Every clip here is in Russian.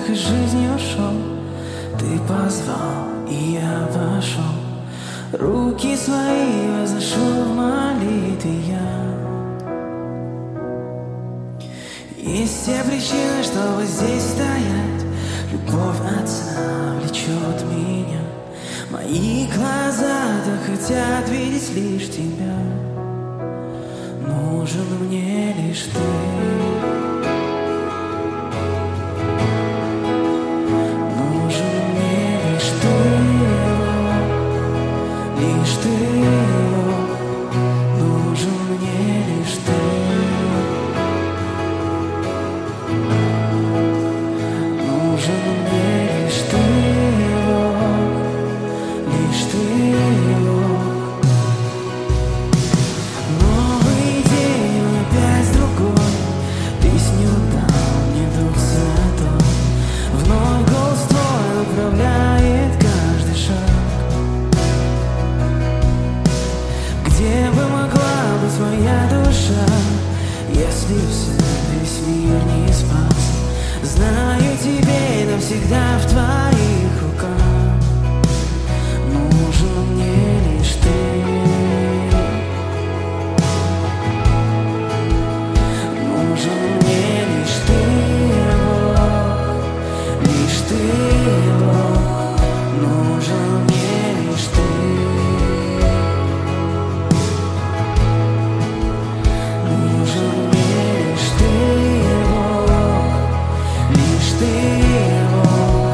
так из жизни ушел. Ты позвал, и я вошел. Руки свои возношу в молитве я. Есть все причины, чтобы здесь стоять. Любовь Отца влечет меня. Мои глаза-то хотят видеть лишь Тебя. Нужен мне лишь Ты. Если весь мир не спас, знаю, тебе навсегда в Твоих руках. Нужен мне лишь Ты. Нужен мне лишь Ты, лишь Ты, нужен мне лишь Ты. Лишь ты его,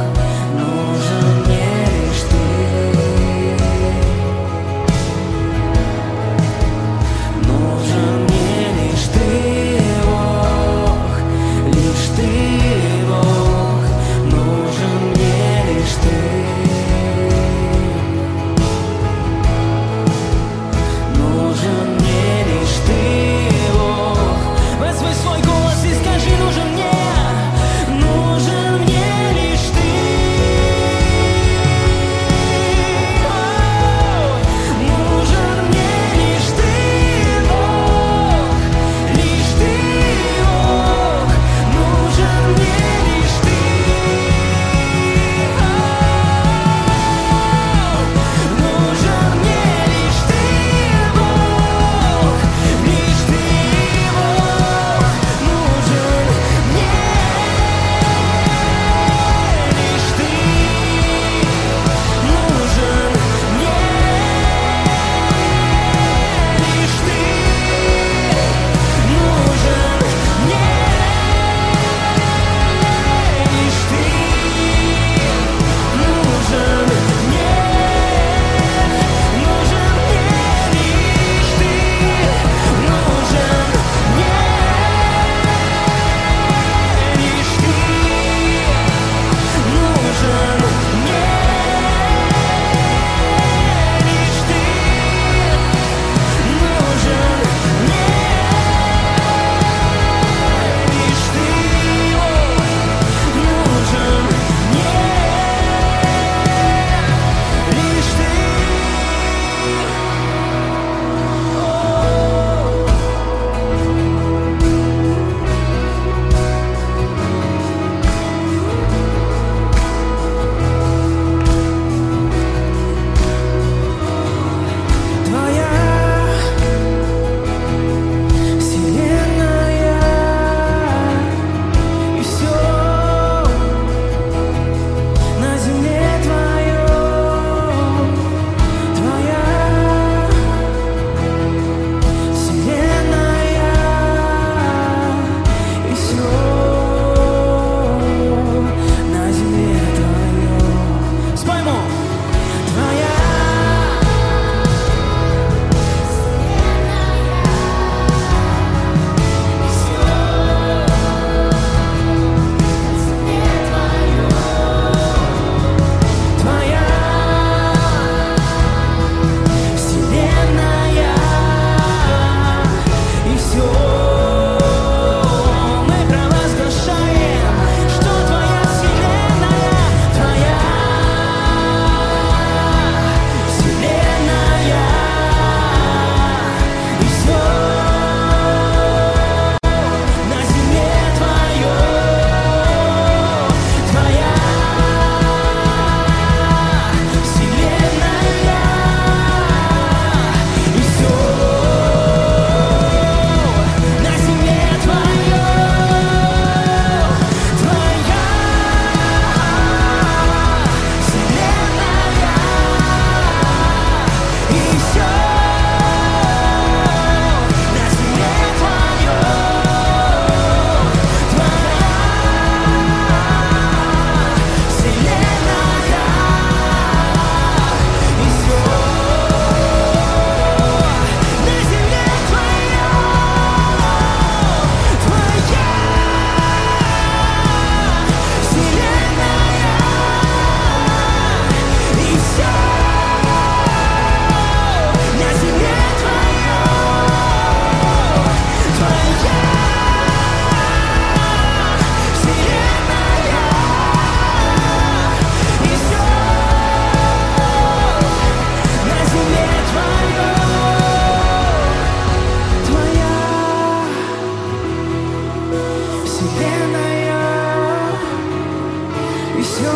все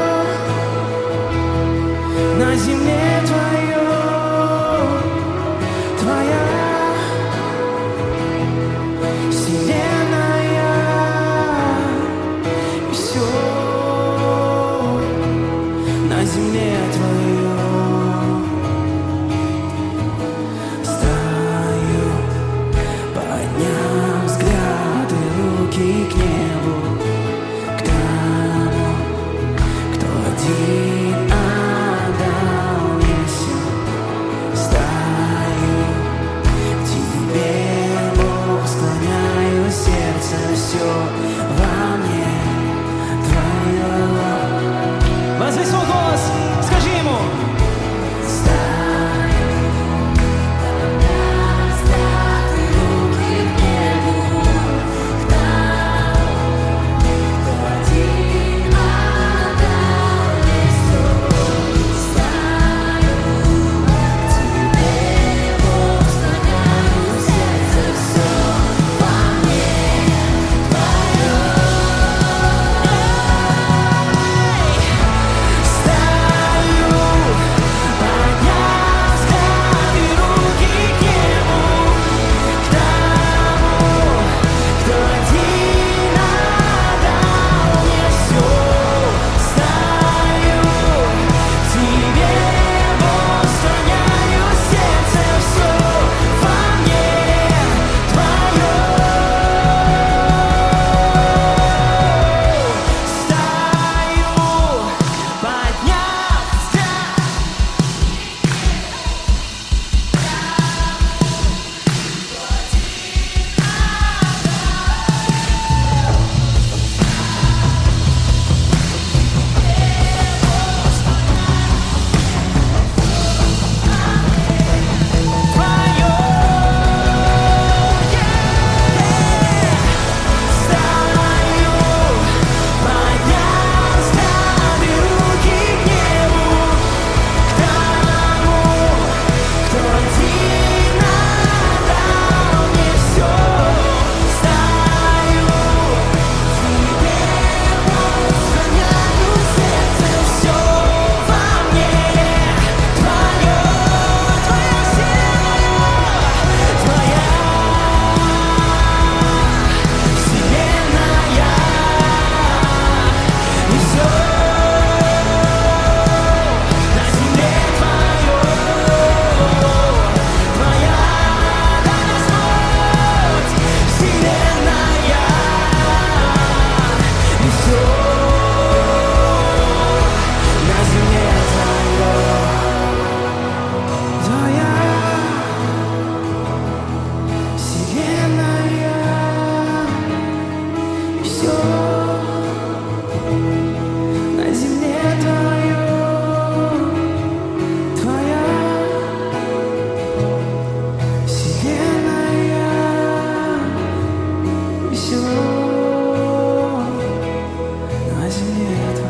на земле твое, твоя вселенная, и все на земле твое. Стою, подняв взгляд и руки к небу, к тому, кто один отдал мне все. Стою к тебе, Бог, склоняю сердце, все во мне твое. Возвысь свой голос, скажи ему. На земле.